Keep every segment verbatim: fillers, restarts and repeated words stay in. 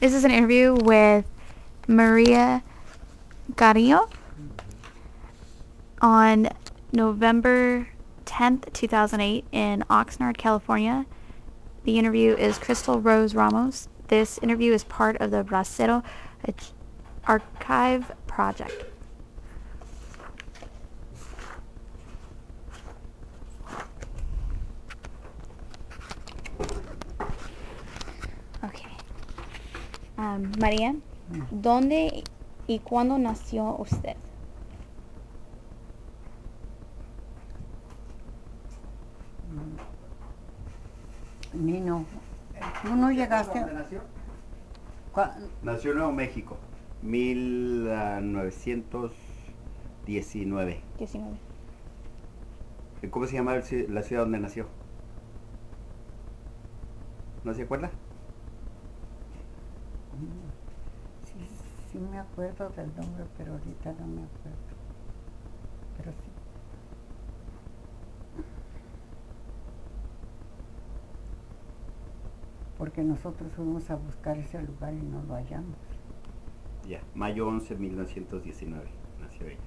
This is an interview with Maria Carrillo on November tenth, two thousand eight in Oxnard, California. The interview is Crystal Rose Ramos. This interview is part of the Bracero Archive project. Okay. Um, María, ¿dónde y cuándo nació usted? Nino, ¿tú no llegaste? ¿Dónde nació? ¿Cuá- Nació en Nuevo México, mil novecientos diecinueve. diecinueve. ¿Cómo se llama el ci- la ciudad donde nació? ¿No se acuerda? Sí, sí me acuerdo del nombre, pero ahorita no me acuerdo. Pero sí. Porque nosotros fuimos a buscar ese lugar y no lo hallamos. Ya, mayo once, mil novecientos diecinueve nació ella.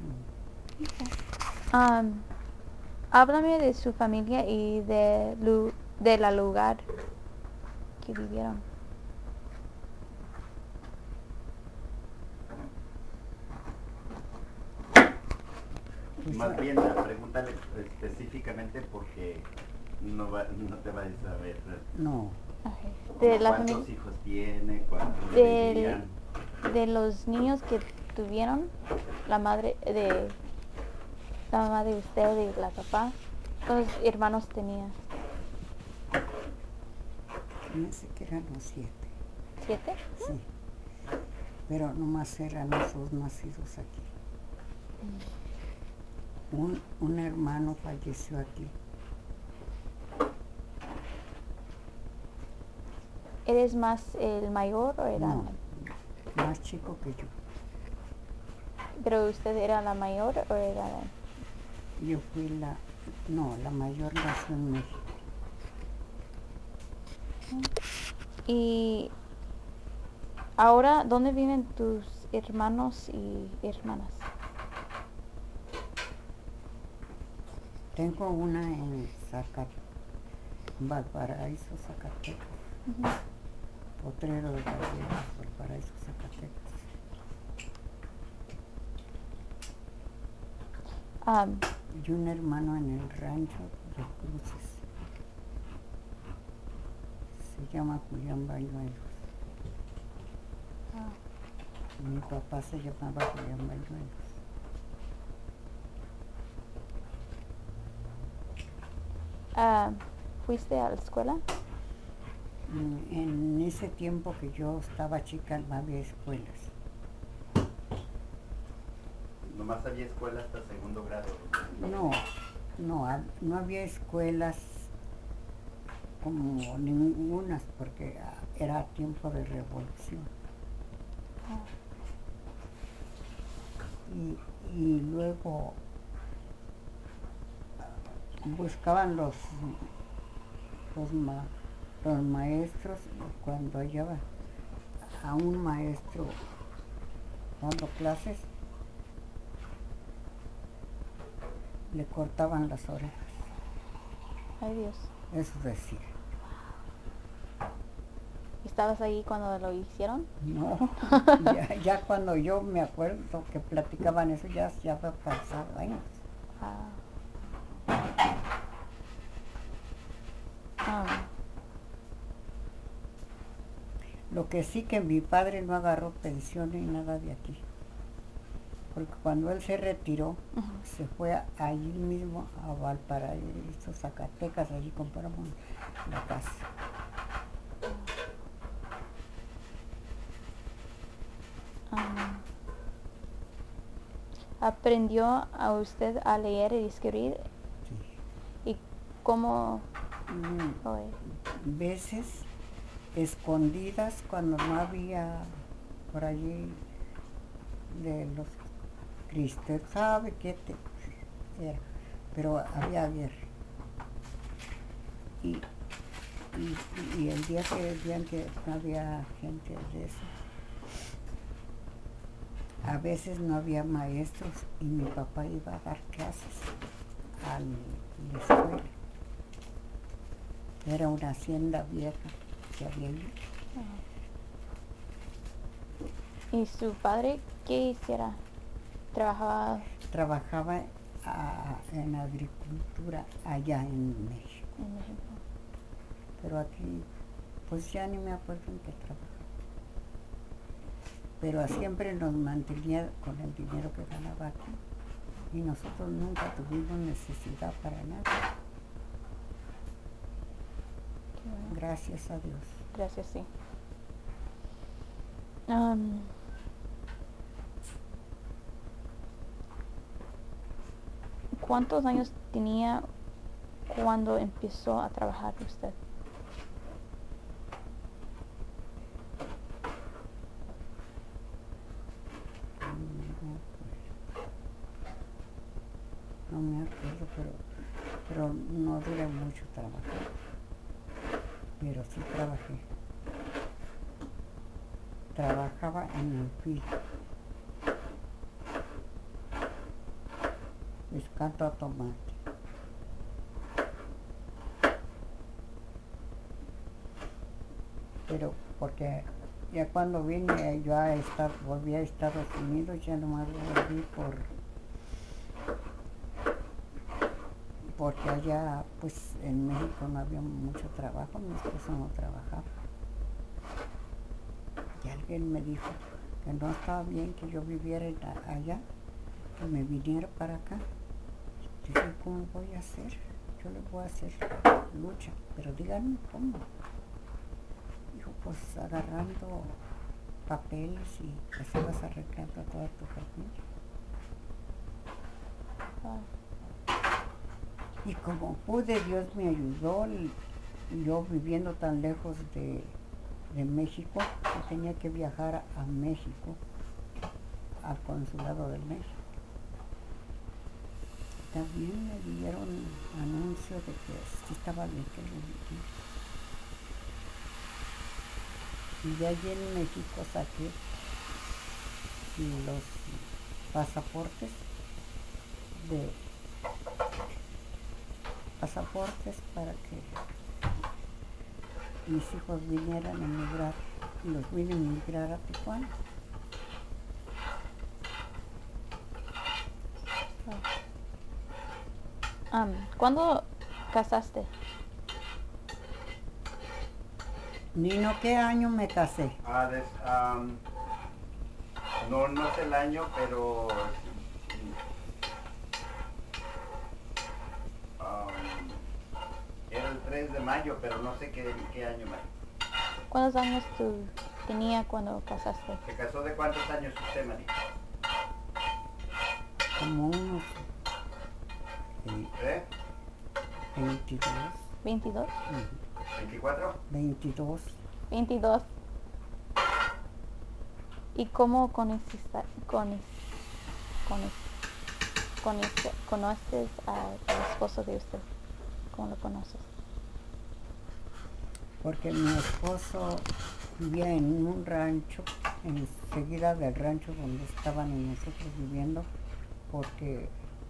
Um, háblame de su familia y de, lu- de la lugar que vivieron. Pues, Más ah, bien, ah, pregúntale específicamente porque no, va, no te vas a saber. No, Okay. De la ¿Cuántos familia, hijos tiene? ¿Cuántos Del- vivían? de los niños que tuvieron, la madre de la mamá de usted y la papá, ¿cuántos hermanos tenía? pensé que eran los siete. ¿Siete? Sí. Pero nomás eran los dos nacidos aquí. Un, un hermano falleció aquí. ¿Eres más el mayor o era? No, más chico que yo. ¿Pero usted era la mayor o era la? Yo fui la, no, la mayor nació en México. Y ahora, ¿dónde viven tus hermanos y hermanas? Tengo una en Zacatecas, Valparaíso, Zacatecas. Potrero de Gallegos, Valparaíso, Zacatecas. Um, Y un hermano en el rancho de Cruces. Se llama Julián Bañuelos. Mi papá se llamaba Julián Bañuelos. ah, ¿Fuiste a la escuela? Mm, En ese tiempo que yo estaba chica no había escuelas. Nomás había escuela hasta segundo grado. No, no, hab- no había escuelas como ningunas porque ah, era tiempo de revolución. Y, y luego ah, buscaban los, los, ma- los maestros y cuando hallaba a un maestro dando clases, le cortaban las orejas. Ay, Dios. Eso decía. ¿Estabas ahí cuando lo hicieron? No, ya, ya cuando yo me acuerdo que platicaban eso, ya, ya había pasado años. Ah. Um, Lo que sí que mi padre no agarró pensión ni nada de aquí. Porque cuando él se retiró, ujú. se fue a- allí mismo a Valparaíso, Zacatecas, allí compramos la casa. Um, ¿Aprendió a usted a leer y escribir? Sí. ¿Y cómo Mm, fue? Veces escondidas cuando no había por allí de los cristianos, sabe qué te era, pero había guerra. Y y, y el día que decían que no había gente de eso, a veces no había maestros y mi papá iba a dar clases a la escuela. Era una hacienda vieja que había allí. ¿Y su padre qué hiciera? Trabajaba Trabajaba a- en agricultura allá en México, en México. pero aquí pues ya ni me acuerdo en qué trabajaba. Pero siempre nos mantenía con el dinero que ganaba aquí y nosotros nunca tuvimos necesidad para nada. Qué bueno. Gracias a Dios. Gracias, sí. Um, ¿Cuántos años tenía cuando empezó a trabajar usted? No me acuerdo, pero, pero no duré mucho trabajar. Pero sí trabajé. Trabajaba en el fil, pescando tomate. Pero porque ya cuando vine yo a estar, volví a Estados Unidos, ya nomás volví por porque allá pues en México no había mucho trabajo, mi esposo no trabajaba. Y alguien me dijo que no estaba bien que yo viviera allá, que me viniera para acá. Dije, ¿cómo voy a hacer? Yo le voy a hacer lucha, pero díganme cómo. Dijo, pues agarrando papeles y así vas arreglando a toda tu familia. Ah, Y como pude, Dios me ayudó, y yo viviendo tan lejos de, de México, yo tenía que viajar a México, al consulado de México. También me dieron anuncio de que sí estaba bien que lo viviera. Y de allí en México saqué los pasaportes de pasaportes para que mis hijos vinieran a emigrar y los vine a emigrar a Tijuana. Um, ¿Cuándo casaste? Nino, ¿qué año me casé? Ah, des, um, no, no sé el año, pero um, era el tres de mayo, pero no sé qué, qué año más. ¿Cuántos años tú tenía cuando casaste? ¿Se casó de cuántos años usted, Mari? Como unos eh, ¿Eh? veintidós. ¿veintidós? Uh, ¿veinticuatro? veintidós. veintidós. ¿Y cómo conociste, conoces, conoces, conoces al esposo de usted? ¿Cómo lo conoces? Porque mi esposo vivía en un rancho, enseguida del rancho donde estaban nosotros viviendo, porque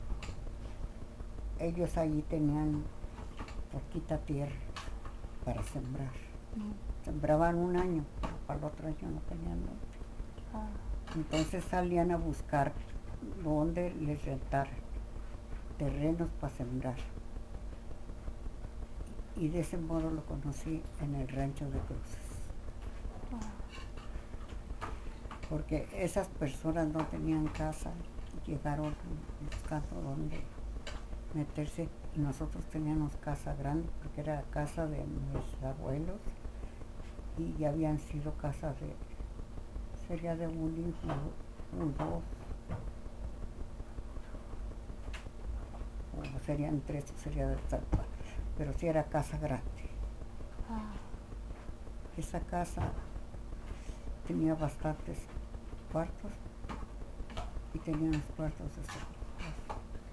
ellos allí tenían poquita tierra para sembrar. Mm. Sembraban un año, pero para el otro año no tenían dónde. Ah, Entonces salían a buscar dónde les rentar terrenos para sembrar. Y de ese modo lo conocí en el rancho de Cruces. ah, Porque esas personas no tenían casa, llegaron buscando dónde meterse. Y nosotros teníamos casa grande, porque era casa de mis abuelos y ya habían sido casa de, sería de un hijo, un dos, o serían tres, sería de tal cual, pero sí era casa grande. ah. Esa casa tenía bastantes cuartos y tenía unos cuartos de seguridad.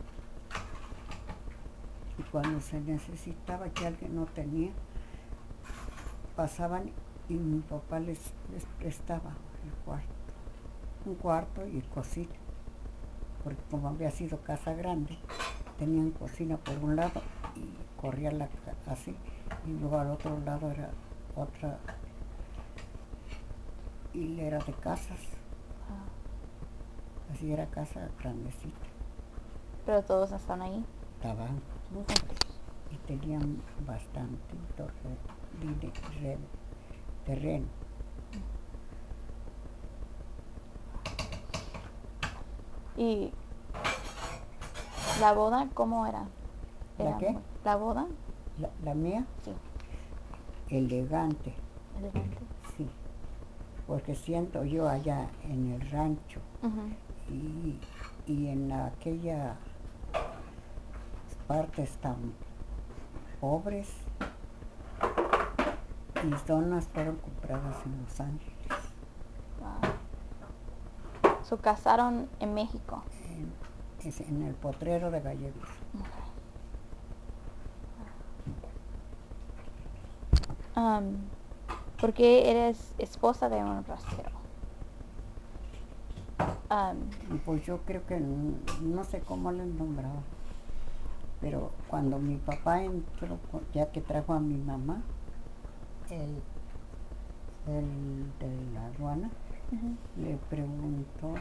Y cuando se necesitaba que alguien no tenía, pasaban y mi papá les, les prestaba el cuarto, un cuarto y cocina, porque como había sido casa grande, tenían cocina por un lado y corría la ca- así, y luego al otro lado era otra hilera de casas, Ah, así era casa grandecita. pero todos están ahí. Estaban juntos y tenían bastantito re- dine- re- terreno. ¿Y la boda cómo era? ¿La ¿Era qué? muy- ¿La boda? La, la mía, Sí, elegante, elegante. sí, porque siento yo allá en el rancho Ujú. y, y en aquellas partes tan pobres, mis donas fueron compradas en Los Ángeles, Wow. Se casaron en México. en, es en el potrero de Gallegos. Um, ¿Por qué eres esposa de un bracero? Um, Pues yo creo que n- no sé cómo les nombraba, pero cuando mi papá entró, con- ya que trajo a mi mamá, el, el de la aduana, ujú. le preguntó,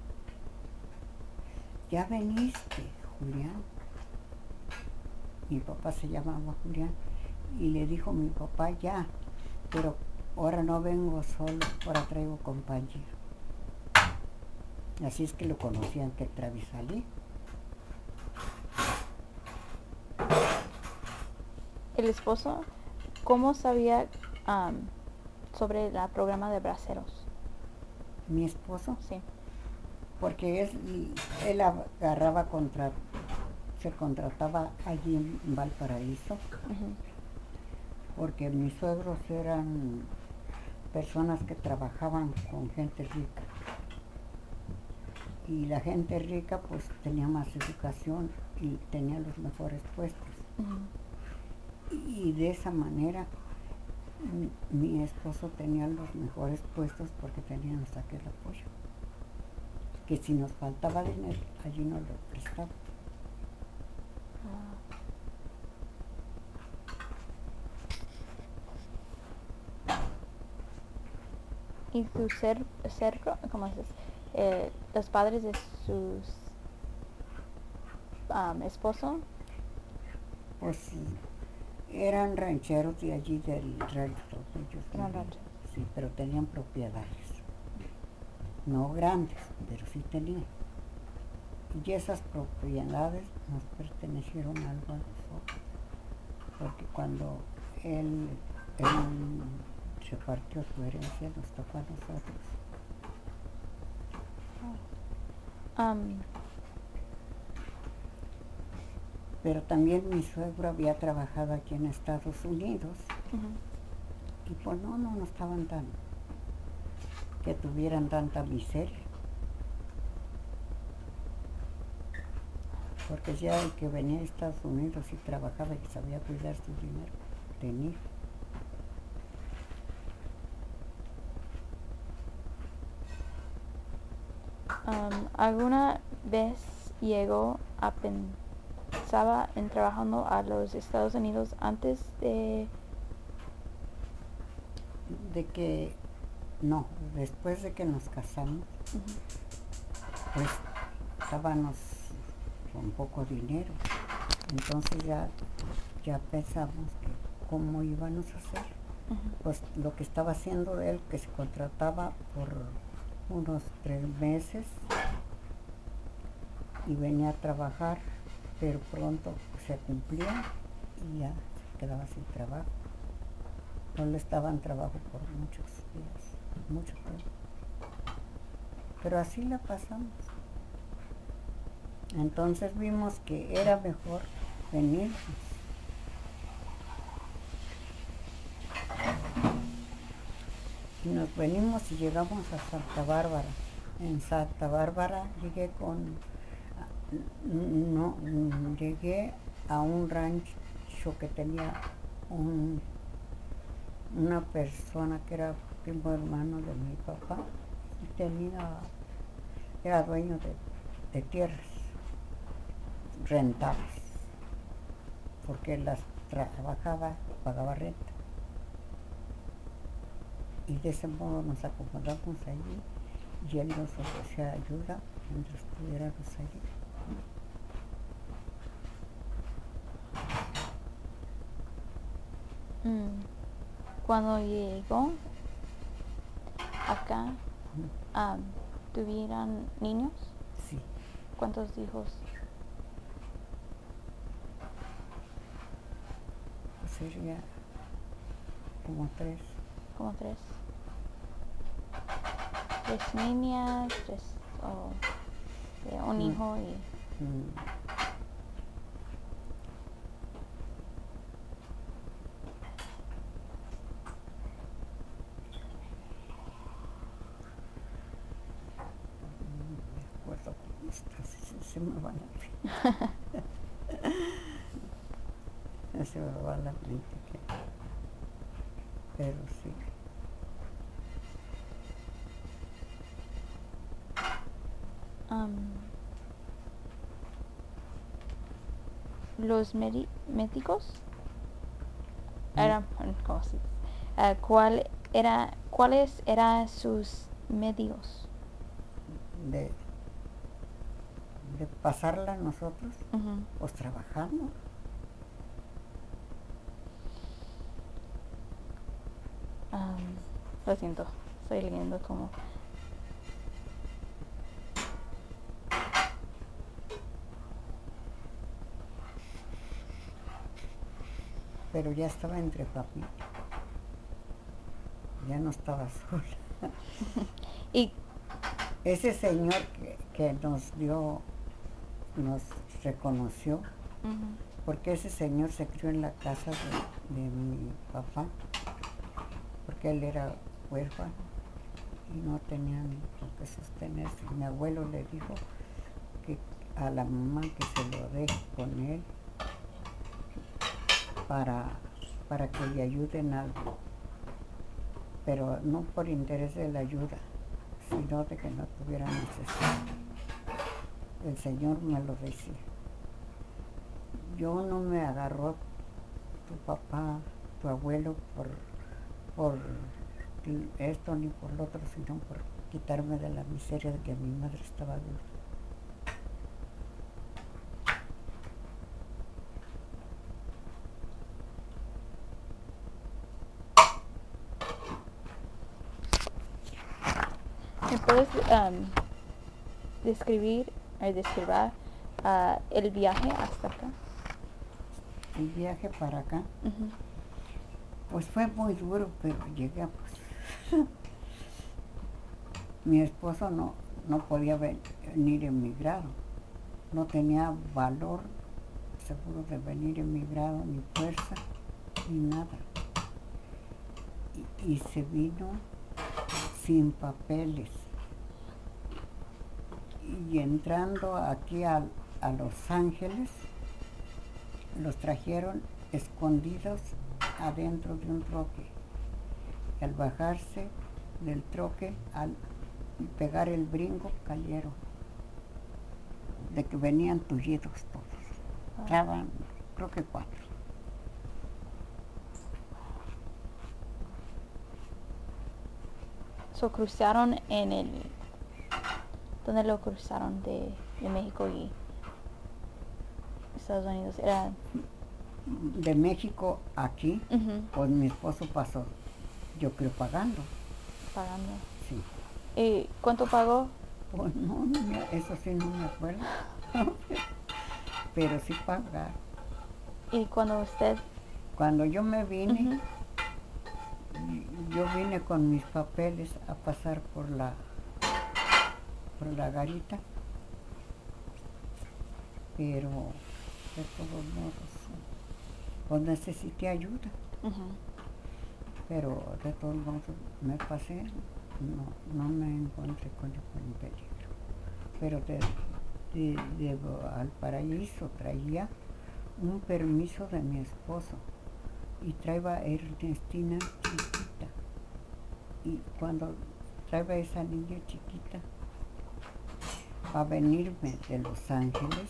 ¿ya veniste, Julián? Mi papá se llamaba Julián, y le dijo mi papá, ya, pero ahora no vengo solo, ahora traigo compañía. Así es que lo conocían que Travis salí. El esposo, ¿cómo sabía um, sobre el programa de braceros? Mi esposo, Sí. porque él, él agarraba contra, se contrataba allí en Valparaíso, Ujú. porque mis suegros eran personas que trabajaban con gente rica. Y la gente rica pues tenía más educación y tenía los mejores puestos. Ujú. Y de esa manera mi, mi esposo tenía los mejores puestos porque teníamos aquel apoyo. Que si nos faltaba dinero, allí nos lo prestaba. Y tu ser, cerco, ¿cómo dices? Eh, los padres de sus um, esposo. Pues sí, eran rancheros de allí del rancho, ellos Eran vivían. rancheros. Sí, pero tenían propiedades. No grandes, pero sí tenían. Y esas propiedades nos pertenecieron algo a nosotros. Porque cuando él, él repartió su herencia, nos tocó a nosotros. Um, Pero también mi suegro había trabajado aquí en Estados Unidos ujú. y pues no, no, no estaban tan, que tuvieran tanta miseria. Porque ya el que venía a Estados Unidos y trabajaba y sabía cuidar su dinero, tenía. Um, ¿Alguna vez llegó a pensaba en trabajando a los Estados Unidos antes de De que, no, después de que nos casamos, ujú. pues estábamos con poco dinero. Entonces ya, ya pensamos que cómo íbamos a hacer. Ujú. Pues lo que estaba haciendo él, que se contrataba por unos tres meses y venía a trabajar, pero pronto se cumplía y ya se quedaba sin trabajo. No le estaban trabajo por muchos días, mucho tiempo. Pero así la pasamos. Entonces vimos que era mejor venirnos. Y nos venimos y llegamos a Santa Bárbara. En Santa Bárbara llegué con, no, llegué a un rancho que tenía un, una persona que era primo hermano de mi papá y tenía, era dueño de, de tierras rentadas, porque las trabajaba, pagaba renta. Y de ese modo nos acomodamos allí y él nos ofrecía ayuda mientras estuviéramos allí. Mm. Cuando llegó acá, Mm, um, ¿tuvieran niños? Sí, ¿Cuántos hijos? pues sería como tres. Como tres. Tres niñas, tres, o eh, un Mm. hijo y... Mm, No me acuerdo cómo está, se, se me va la mente. Se me va la mente, que, pero sí. Um, los medi- médicos eran, ¿cómo se dice? Uh, ¿cuál era, ¿Cuáles eran sus medios? De, de pasarla nosotros, Ujú. pues trabajando. Um, lo siento, estoy leyendo como... Pero ya estaba entre familia, ya no estaba sola. Y... Ese señor que, que nos dio, nos reconoció, ujú. porque ese señor se crió en la casa de, de mi papá, porque él era huérfano y no tenían con qué sostenerse. Y mi abuelo le dijo que a la mamá que se lo deje con él para, para que le ayuden algo, pero no por interés de la ayuda, sino de que no tuviera necesidad. El Señor me lo decía. Yo no me agarró tu papá, tu abuelo, por, por esto ni por lo otro, sino por quitarme de la miseria de que mi madre estaba dura. ¿Me puedes um, describir, o describir uh, el viaje hasta acá? El viaje para acá, Ujú. pues fue muy duro, pero llegamos. Mi esposo no, no podía venir emigrado, no tenía valor seguro de venir emigrado, ni fuerza, ni nada. Y, y se vino sin papeles. Y entrando aquí a, a Los Ángeles, los trajeron escondidos adentro de un troque. Y al bajarse del troque, al pegar el brinco, cayeron. De que venían tullidos todos. Estaban, creo que cuatro. So, cruzaron en el... ¿Dónde lo cruzaron de, de México y Estados Unidos? Era... De México aquí, Ujú. pues mi esposo pasó, yo creo, pagando. Pagando. Sí. ¿Y cuánto pagó? Pues no, no me- eso sí no me acuerdo. Pero sí pagar. Y cuando usted... Cuando yo me vine, Ujú. y- yo vine con mis papeles a pasar por la, por la garita, pero de todos modos, pues necesité ayuda, Ujú. pero de todos modos me pasé, no, no me encontré con ningún peligro. Pero de, de, de Valparaíso traía un permiso de mi esposo y traía a Ernestina chiquita. Y cuando traía a esa niña chiquita a venirme de Los Ángeles,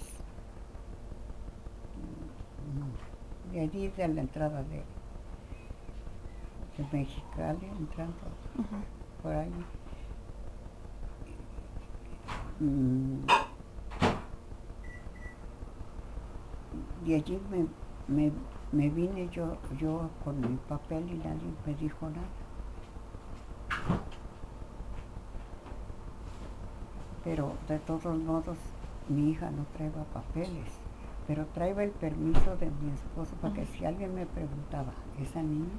de allí de la entrada de, de Mexicali, entrando Ujú. por ahí. Mm, de allí me, me, me vine yo, yo con mi papel y nadie me dijo nada. Pero de todos modos mi hija no traía papeles, pero traía el permiso de mi esposo para que si alguien me preguntaba, ¿esa niña?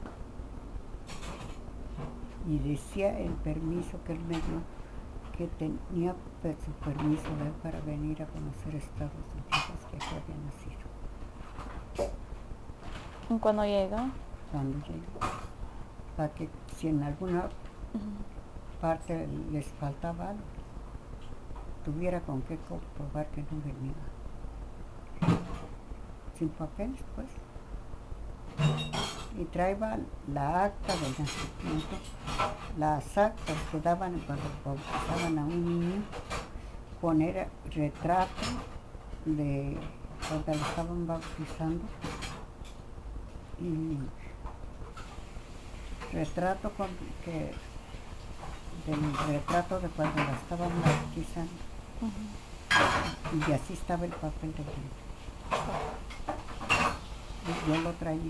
Y decía el permiso que él me dio, que tenía pe- su permiso de él para venir a conocer Estados Unidos, que aquí había nacido. ¿Y cuando llega? Cuando llegué, para que si en alguna parte les faltaba algo, tuviera con qué comprobar que no venía. Sin papeles, pues. Y traía la acta de nacimiento, las actas que daban cuando bautizaban a un niño, poner retrato de cuando lo estaban bautizando y retrato con que del retrato de cuando la estaban bautizando. Uh-huh. Y así estaba el papel de niño. Y yo lo traía.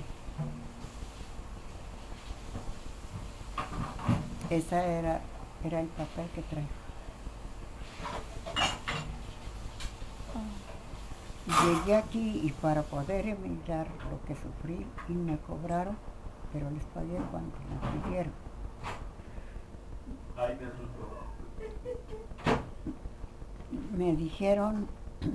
Ese era, era el papel que traía. Llegué aquí y para poder emigrar lo que sufrí y me cobraron, pero les pagué cuando me pidieron. Me dijeron,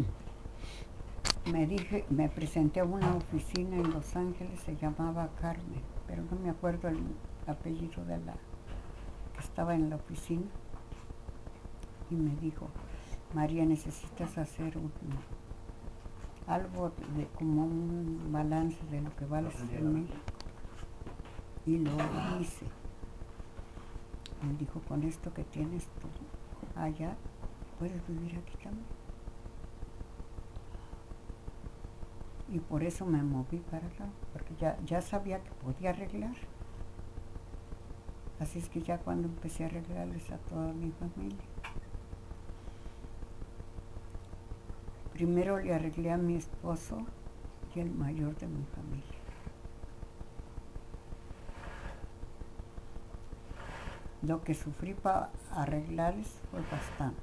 me dije, me presenté a una oficina en Los Ángeles, se llamaba Carmen, pero no me acuerdo el apellido de la que estaba en la oficina. Y me dijo, María, necesitas hacer un, algo de, como un balance de lo que vales en México. Y lo hice. Me dijo, con esto que tienes tú allá, puedes vivir aquí también. Y por eso me moví para acá, porque ya, ya sabía que podía arreglar. Así es que ya cuando empecé a arreglarles a toda mi familia. Primero le arreglé a mi esposo y el mayor de mi familia. Lo que sufrí para arreglarles fue bastante.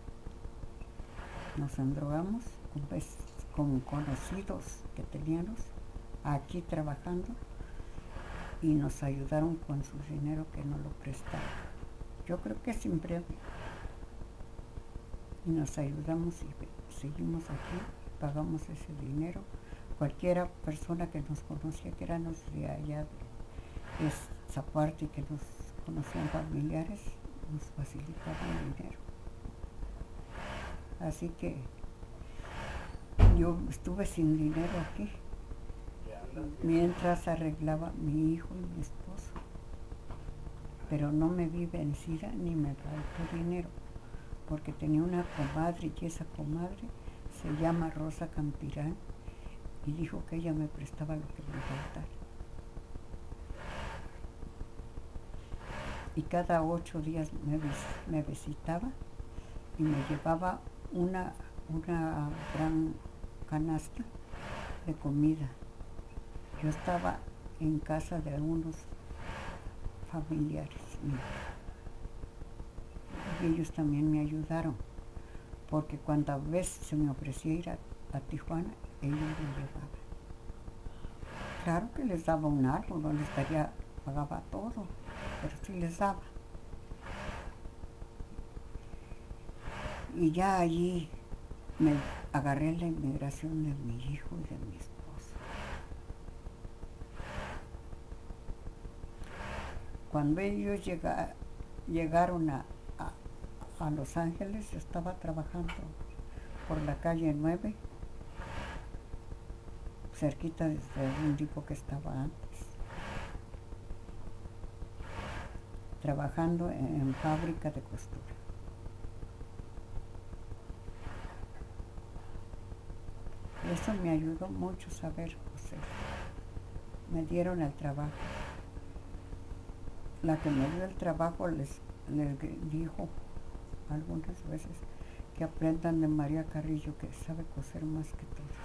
Nos endrogamos con, con conocidos que teníamos aquí trabajando y nos ayudaron con su dinero que nos lo prestaron. Yo creo que sin premio. Y nos ayudamos y seguimos aquí, pagamos ese dinero. Cualquiera persona que nos conocía, que éramos de allá de esa parte y que nos conocían familiares, nos facilitaban el dinero. Así que yo estuve sin dinero aquí, mientras arreglaba mi hijo y mi esposo. Pero no me vi vencida ni me faltó dinero, porque tenía una comadre y esa comadre se llama Rosa Campirán y dijo que ella me prestaba lo que me faltara. Y cada ocho días me, me visitaba y me llevaba una, una gran canasta de comida. Yo estaba en casa de algunos familiares míos y ellos también me ayudaron, porque cuando a veces se me ofrecía ir a, a Tijuana, ellos me llevaban. Claro que les daba un algo, no les daría, pagaba todo, pero sí les daba. Y ya allí me agarré la inmigración de mi hijo y de mi esposo. Cuando ellos llega, llegaron a, a, a Los Ángeles, yo estaba trabajando por la calle nueve, cerquita de un tipo que estaba antes. trabajando en, en fábrica de costura. Eso me ayudó mucho saber coser. Me dieron el trabajo. La que me dio el trabajo les, les dijo algunas veces que aprendan de María Carrillo, que sabe coser más que todos.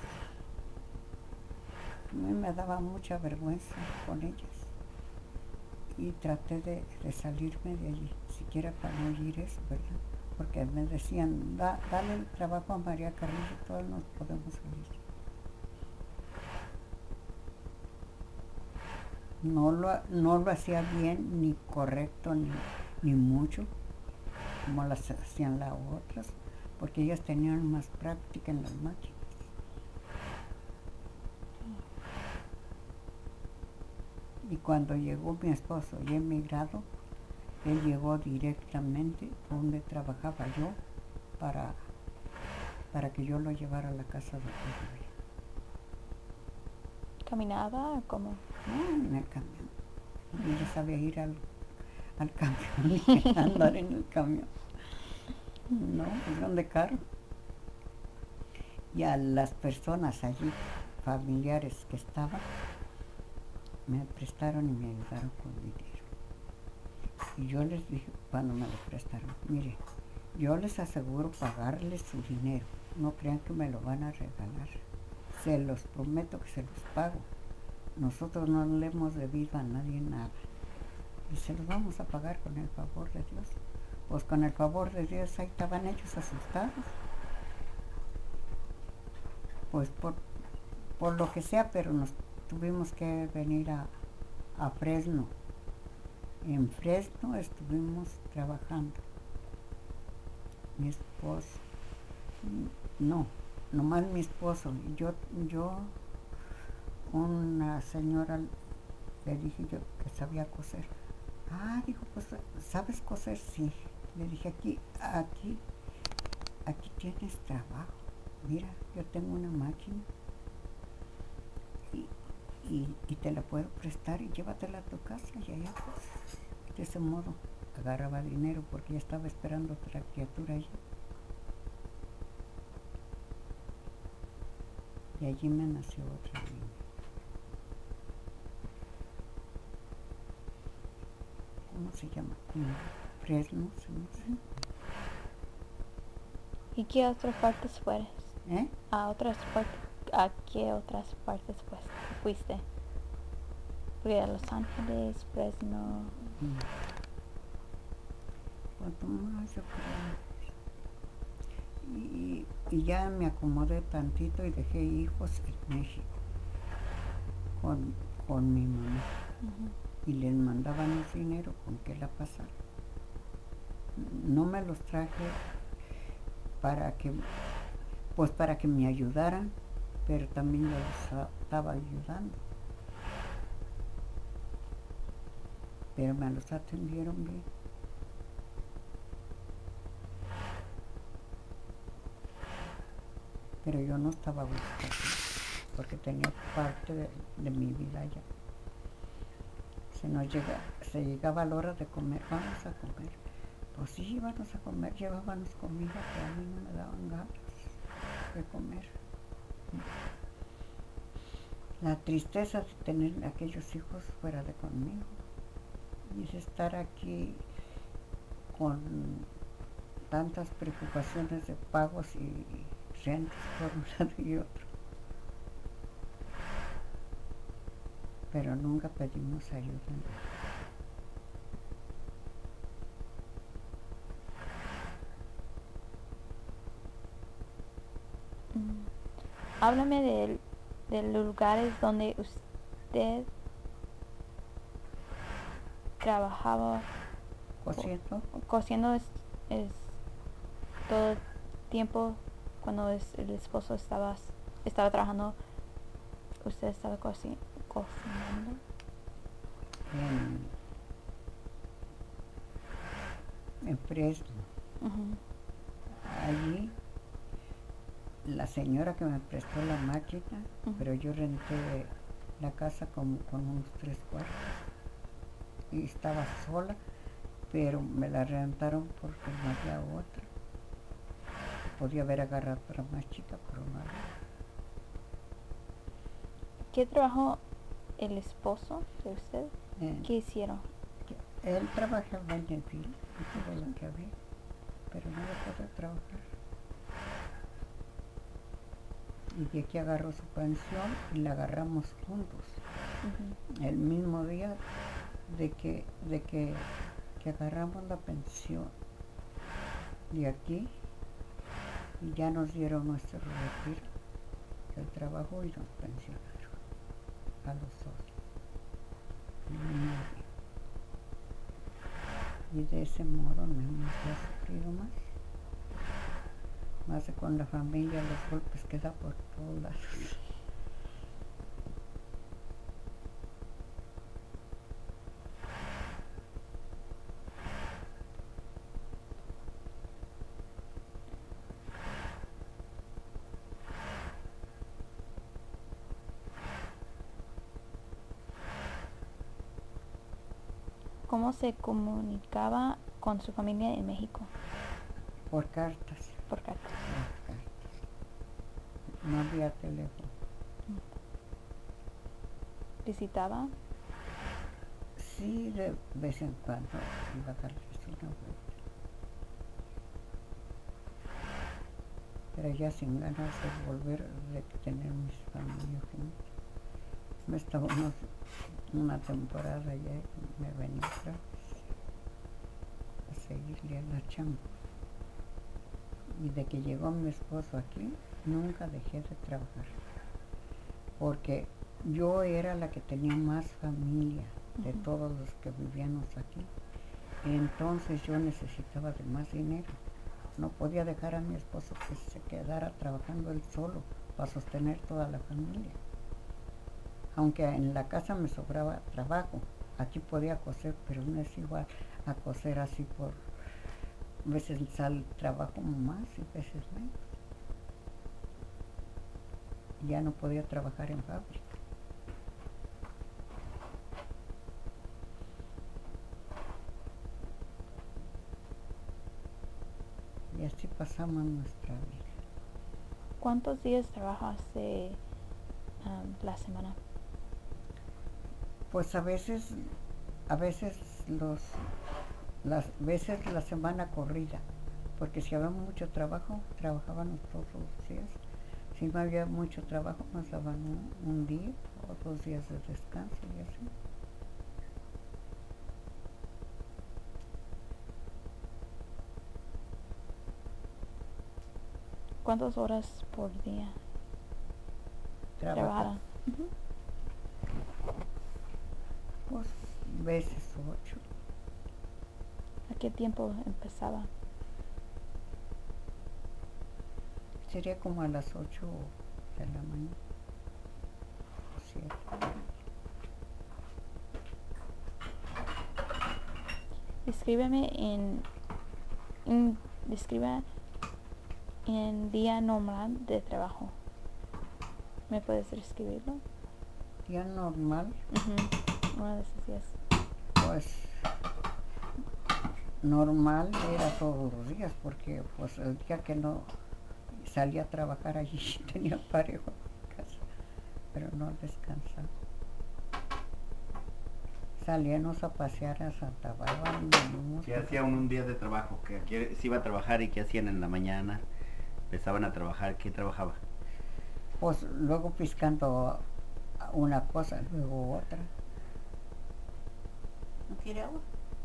A mí me daba mucha vergüenza con ellas y traté de, de salirme de allí, siquiera para no oír eso, ¿verdad? Porque me decían, da, dale el trabajo a María Carrillo, todos nos podemos salir. No lo, no lo hacía bien, ni correcto, ni, ni mucho, como las hacían las otras, porque ellas tenían más práctica en las máquinas. Y cuando llegó mi esposo y emigrado, él llegó directamente donde trabajaba yo para, para que yo lo llevara a la casa de él. ¿Caminaba o cómo? No, en el camión. Yo sabía ir al, al camión y andar en el camión. No, es donde caro. Y a las personas allí, familiares que estaban, me prestaron y me ayudaron con dinero. Y yo les dije, cuando me lo prestaron, mire, yo les aseguro pagarles su dinero. No crean que me lo van a regalar. Se los prometo que se los pago. Nosotros no le hemos debido a nadie nada. Y se los vamos a pagar con el favor de Dios. Pues con el favor de Dios ahí estaban ellos asustados. Pues por, por lo que sea, pero nos tuvimos que venir a, a Fresno. En Fresno estuvimos trabajando. Mi esposo, no, nomás mi esposo. Y yo, yo, una señora le dije yo que sabía coser. Ah, dijo, pues, ¿sabes coser? Sí. Le dije, aquí, aquí, aquí tienes trabajo. Mira, yo tengo una máquina y, y, y te la puedo prestar y llévatela a tu casa y allá pues. De ese modo agarraba dinero porque ya estaba esperando otra criatura allí. Y allí me nació otra niña. ¿Cómo se llama? Fresno, se me hace. ¿Y qué otras partes fueres? ¿Eh? ¿A otras partes? ¿A qué otras partes pues, fuiste? Fui a Los Ángeles, Fresno. Mm. ¿Cuánto más yo creo? Y, y ya me acomodé tantito y dejé hijos en México con, con mi mamá. Uh-huh. Y les mandábamos dinero con que la pasara. No me los traje para que, pues para que me ayudaran, pero también yo les estaba ayudando. Pero me los atendieron bien. Pero yo no estaba buscando, porque tenía parte de, de mi vida ya. Se nos llega, se llegaba la hora de comer, vamos a comer. Pues sí, íbamos a comer, llevábamos comida, pero a mí no me daban ganas de comer. La tristeza de tener aquellos hijos fuera de conmigo y de estar aquí con tantas preocupaciones de pagos y rentas por un lado y otro. Pero nunca pedimos ayuda. Mm. Háblame de, de los lugares donde usted trabajaba. ¿Cosiendo? Cosiendo es, es todo el tiempo cuando es, el esposo estaba, estaba trabajando, usted estaba coci cocinando. En, en Fresno. Uh-huh. Allí la señora que me prestó la máquina, uh-huh. Pero yo renté la casa como con unos tres cuartos y estaba sola pero me la rentaron porque no había otra. Podía haber agarrado otra más chica, pero no había. ¿Qué trabajó el esposo de usted? Eh, ¿Qué hicieron? que él trabajaba en el film, y todo lo que había, pero no dejó de trabajar. Y de aquí agarró su pensión y la agarramos juntos. Ujú. El mismo día de que, de que, que agarramos la pensión de aquí, y ya nos dieron nuestro retiro del trabajo y nos pensionaron a los dos. El mismo día. Y de ese modo no hemos ya sufrido más. Más con la familia, los golpes que da por todos lados. ¿Cómo se comunicaba con su familia en México? Por cartas, Por carta. por cartas. No había teléfono. ¿Visitaba? Sí, de vez en cuando iba a darles una vuelta. Pero ya sin ganas de volver de tener mis familias juntos. Me estábamos una temporada ya y me venía otra vez a seguirle a la chamba. Y de que llegó mi esposo aquí, nunca dejé de trabajar. Porque yo era la que tenía más familia de Ujú. todos los que vivíamos aquí. Entonces yo necesitaba de más dinero. No podía dejar a mi esposo que se quedara trabajando él solo para sostener toda la familia. Aunque en la casa me sobraba trabajo, aquí podía coser, pero no es igual a coser así por veces sale trabajo más y veces menos. Ya no podía trabajar en fábrica. Y así pasamos nuestra vida. ¿Cuántos días trabajaste um, la semana? Pues a veces, a veces los, las veces la semana corrida, porque si había mucho trabajo, trabajábamos todos los días. Si no había mucho trabajo, nos daban un, un día o dos días de descanso y así. ¿Cuántas horas por día Trabajar, trabajaron? Ujú. pues veces ocho. ¿A qué tiempo empezaba? Sería como a las ocho de la mañana. O siete. Descríbeme en un describa en día normal de trabajo. ¿Me puedes describirlo? Día normal, Ujú. Uno de esos días. pues normal era todos los días, porque pues el día que no salía a trabajar allí tenía parejo en casa, pero no descansaba. Salíamos a pasear a Santa Bárbara. ¿Qué hacía un, un día de trabajo? ¿Que se iba a trabajar y qué hacían en la mañana? Empezaban a trabajar, ¿qué trabajaba? Pues luego piscando una cosa, luego otra. ¿No quiere agua?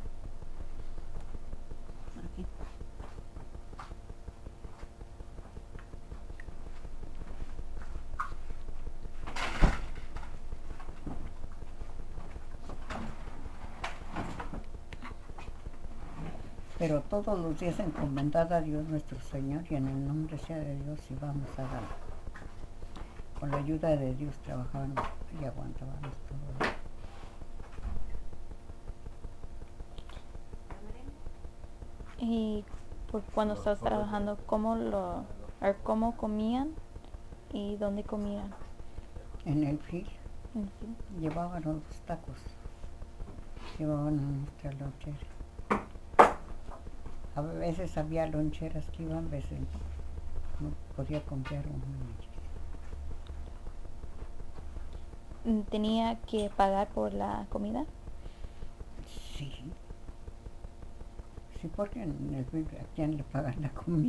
Aquí. Pero todos los días encomendada a Dios nuestro Señor y en el nombre sea de Dios y vamos a dar. Con la ayuda de Dios trabajábamos y aguantábamos todo. Y por cuando Los estás pobres. trabajando, ¿cómo lo o cómo comían y dónde comían? En el fil En fin. llevaban los tacos, llevaban a nuestra lonchera. A veces había loncheras que iban, a veces no, no podía comprar uno en ellas. Mm, ¿Tenía que pagar por la comida? Sí, sí, porque en el Biblia, ¿a quién le pagan la comida?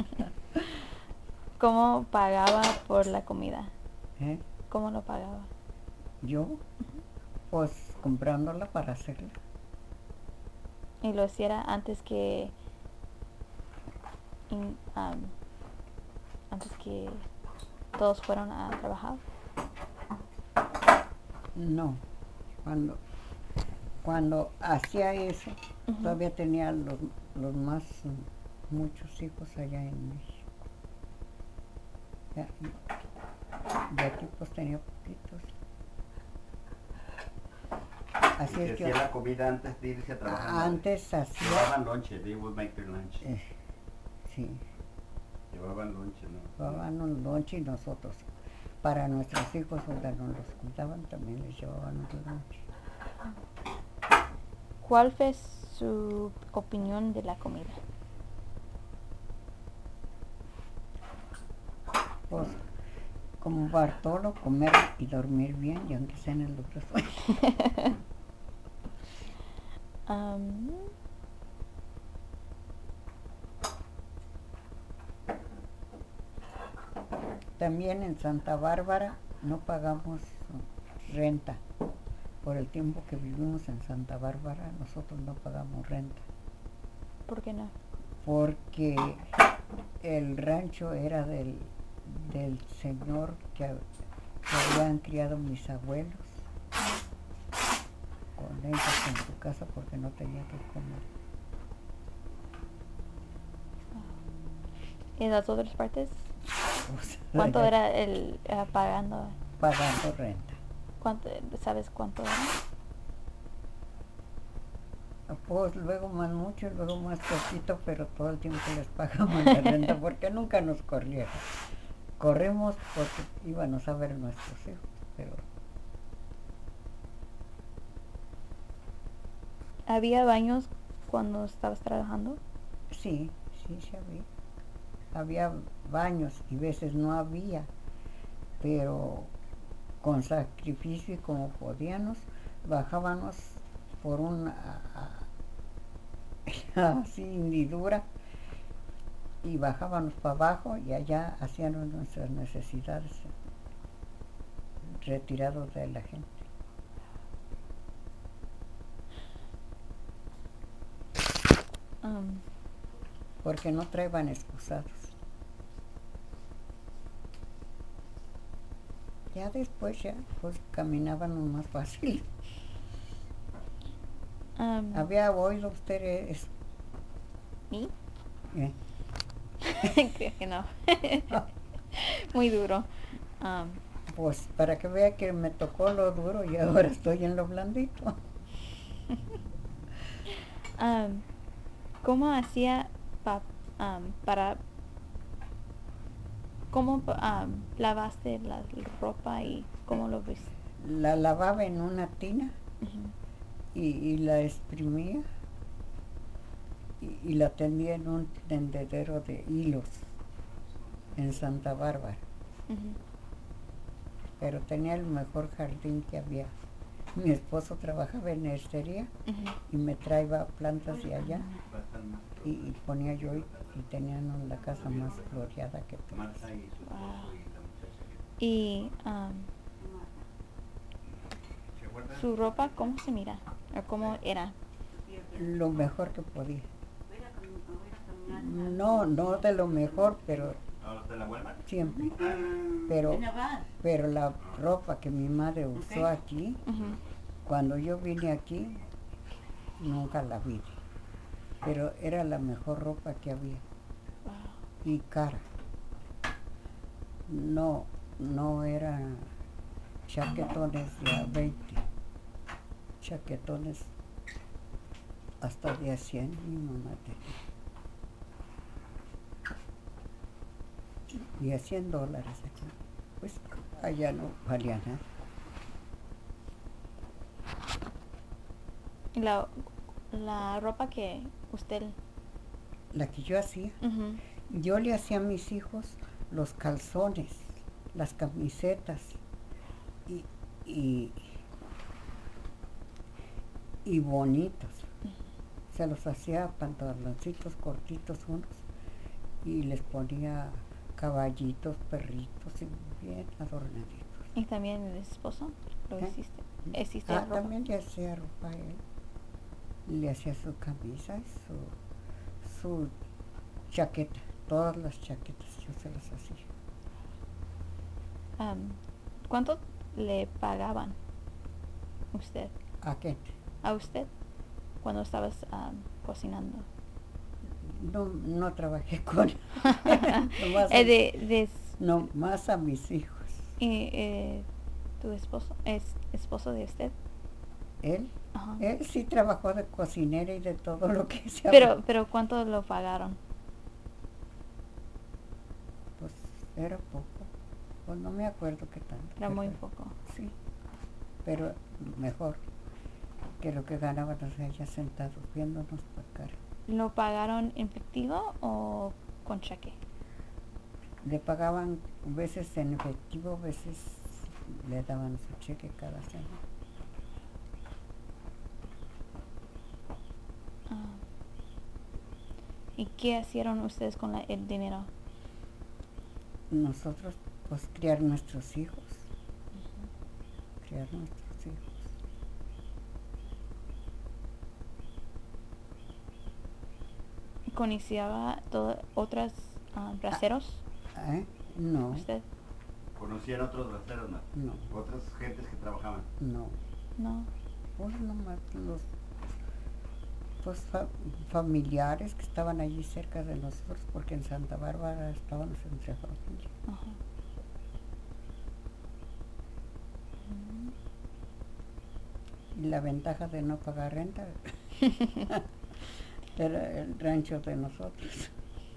¿Cómo pagaba por la comida? ¿Eh? ¿Cómo lo pagaba? Yo, pues comprándola para hacerla. Y lo hiciera antes que in- um, antes que todos fueron a trabajar. No, cuando, cuando hacía eso, Ujú. todavía tenía los, los más, mm, muchos hijos allá en México. Ya, y, y aquí pues tenía poquitos. Así Y es se que hacía la comida antes de irse a trabajar. antes hacía, Llevaban lonche, they would make their lunch. eh, sí, Llevaban lonche, ¿no? llevaban un lonche y nosotros, para nuestros hijos donde nos los cuidaban, también les llevaban un lonche. ¿Cuál fue su opinión de la comida? Pues como Bartolo, comer y dormir bien, y aunque sea en el otro sueño. Um, También en Santa Bárbara no pagamos renta. Por el tiempo que vivimos en Santa Bárbara, nosotros no pagamos renta. ¿Por qué no? Porque el rancho era del, del señor que, que habían criado mis abuelos con ellos en su casa porque no tenía que comer. ¿Y las otras partes? O sea, ¿Cuánto era el uh, pagando? Pagando renta. ¿Cuánto, ¿Sabes cuánto era? Pues luego más mucho, luego más poquito, pero todo el tiempo les pagamos la renta porque nunca nos corrieron. Corrimos porque íbamos a ver a nuestros hijos, pero ¿Había baños cuando estabas trabajando? sí, sí, sí había. Había baños y veces no había, pero con sacrificio y como podíamos, bajábamos por una así hendidura y bajábamos para abajo y allá hacíamos nuestras necesidades retirados de la gente. Um, Porque no traían excusados. Ya después ya pues caminaban más fácil. um, ¿Había oído usted eso? ¿Y? ¿Eh? Creo que no. Muy duro. Um, Pues para que vea que me tocó lo duro y ahora estoy en lo blandito. um, ¿Cómo hacía pa, um, para... ¿Cómo um, lavaste la ropa y cómo lo ves? La lavaba en una tina Uh-huh. y, y la exprimía y, y la tendía en un tendedero de hilos en Santa Bárbara. Uh-huh. Pero tenía el mejor jardín que había. Mi esposo trabajaba en herrería Uh-huh. y me traía plantas de allá y, y ponía yo y, y tenían la casa más floreada que todas. Wow. Y um, su ropa, ¿cómo se mira? ¿O cómo era? Lo mejor que podía. No, no de lo mejor, pero siempre. Pero, pero la ropa que mi madre usó aquí, Uh-huh. cuando yo vine aquí, nunca la vi. Pero era la mejor ropa que había. Wow. Y cara. No, no eran chaquetones de a veinte. Chaquetones hasta de a cien, mi mamá tenía. Y a cien dólares aquí. Pues allá no valía nada. Y la, la ropa que usted la que yo hacía. Ujú. Yo le hacía a mis hijos los calzones, las camisetas y, y, y bonitos. Se los hacía pantaloncitos cortitos unos y les ponía caballitos, perritos y bien adornaditos. ¿Y también el esposo lo ¿Eh? hiciste? ¿Hiciste Ah, ropa? también le hacía ropa a él. Le hacía su camisa y su, su chaqueta. Todas las chaquetas yo se las hacía. Am, ¿Cuánto le pagaban usted? ¿A qué? ¿A usted? Cuando estabas am, cocinando. No, no trabajé con él. Nomás, Eh, a, de, de s- no, más a mis hijos. y, eh, ¿Tu esposo? ¿Es esposo de usted? Él, Ajá. él sí trabajó de cocinera y de todo lo que se Pero, habla. pero ¿cuánto lo pagaron? Pues era poco. Pues no me acuerdo qué tanto. Era pero muy poco. Sí, pero mejor que lo que ganaban los allá sentados viéndonos por cara. ¿Lo pagaron en efectivo o con cheque? Le pagaban veces en efectivo, veces le daban su cheque cada semana. Ah. ¿Y qué hicieron ustedes con la- el dinero? Nosotros, pues, criar nuestros hijos. Criar nuestros hijos. ¿Conocía todas otras ah, braceros? ¿Eh? No, ¿Usted? ¿Conocían otros braceros, no? no, Otras gentes que trabajaban. no. No. Pues nomás los pues, fa- familiares que estaban allí cerca de nosotros, porque en Santa Bárbara estábamos entre familia. Ajá. Y la ventaja de no pagar renta era el rancho de nosotros.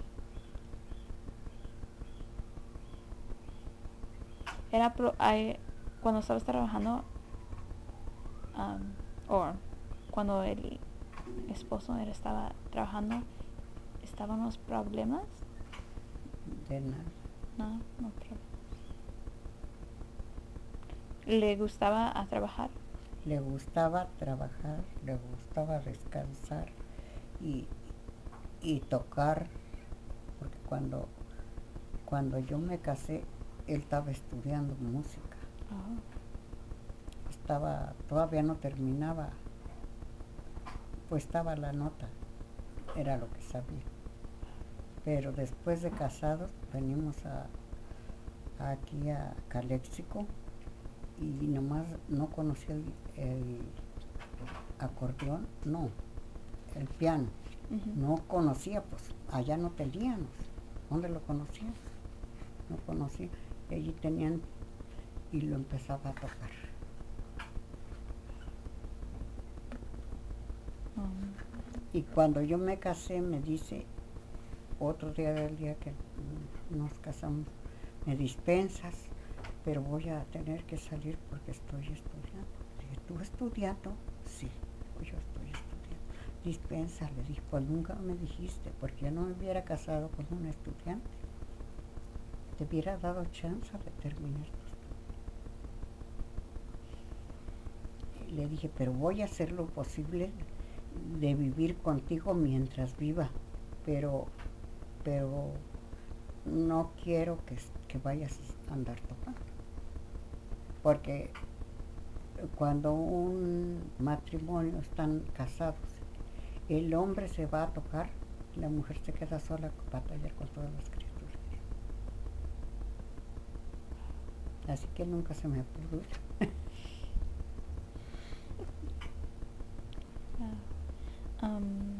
Era pro- ay, cuando estabas trabajando am, o cuando el esposo era, estaba trabajando, ¿estaban los problemas? De nada. No, no problemas. ¿Le gustaba a trabajar? Le gustaba trabajar, le gustaba descansar y, y tocar, porque cuando, cuando yo me casé, él estaba estudiando música. Oh. Estaba, todavía no terminaba, pues estaba la nota, era lo que sabía. Pero después de casados venimos a, a aquí a Caléxico y nomás no conocía el, el acordeón, no, el piano, Ujú. no conocía, pues allá no teníamos, ¿dónde lo conocíamos? No conocía, y allí tenían y lo empezaba a tocar. Um, Y cuando yo me casé me dice, otro día del día que nos casamos, me dispensas, pero voy a tener que salir porque estoy estudiando. Le dije, ¿tú estudiando? Sí, pues yo estoy estudiando. Dispensa, le dije, pues nunca me dijiste, porque yo no me hubiera casado con un estudiante. Te hubiera dado chance de terminar tu estudio. Y le dije, pero voy a hacer lo posible de vivir contigo mientras viva, pero, pero no quiero que, que vayas a andar tocando. Porque cuando un matrimonio están casados, el hombre se va a tocar, la mujer se queda sola a batallar con todas las criaturas. Así que nunca se me pudo ir. ah, um,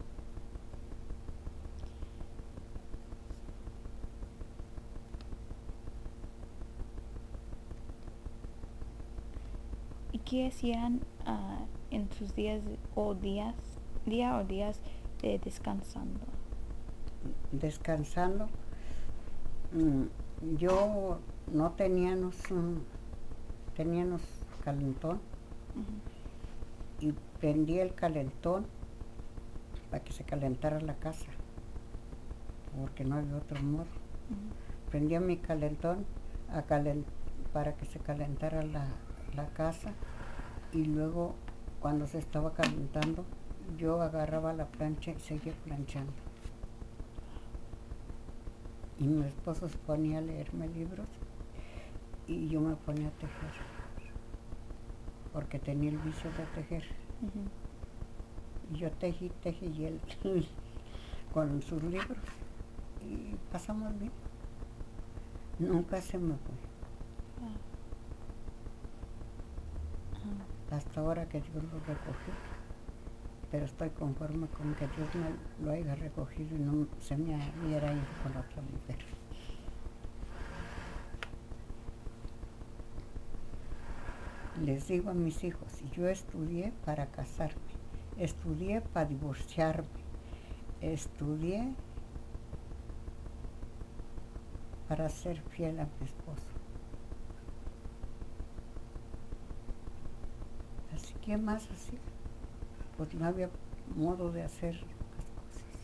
¿Y qué hacían ah, en sus días o días, día o días de descansando? Descansando, mm, yo no teníamos un, teníamos calentón Ujú. y prendí el calentón para que se calentara la casa. porque no había otro modo. Ujú. Prendía mi calentón a calen- para que se calentara la, la casa, y luego cuando se estaba calentando yo agarraba la plancha y seguía planchando. Y mi esposo se ponía a leerme libros y yo me ponía a tejer, porque tenía el vicio de tejer. Ujú. Y yo tejí, tejí y él con sus libros, y pasamos bien. Nunca se me fue. Ah. Ah. Hasta ahora que Dios lo recogió, pero estoy conforme con que Dios me lo haya recogido y no se me hubiera ido con otra mujer. Les digo a mis hijos, yo estudié para casarme, estudié para divorciarme, estudié para ser fiel a mi esposo. Así que más así, pues no había modo de hacer las cosas.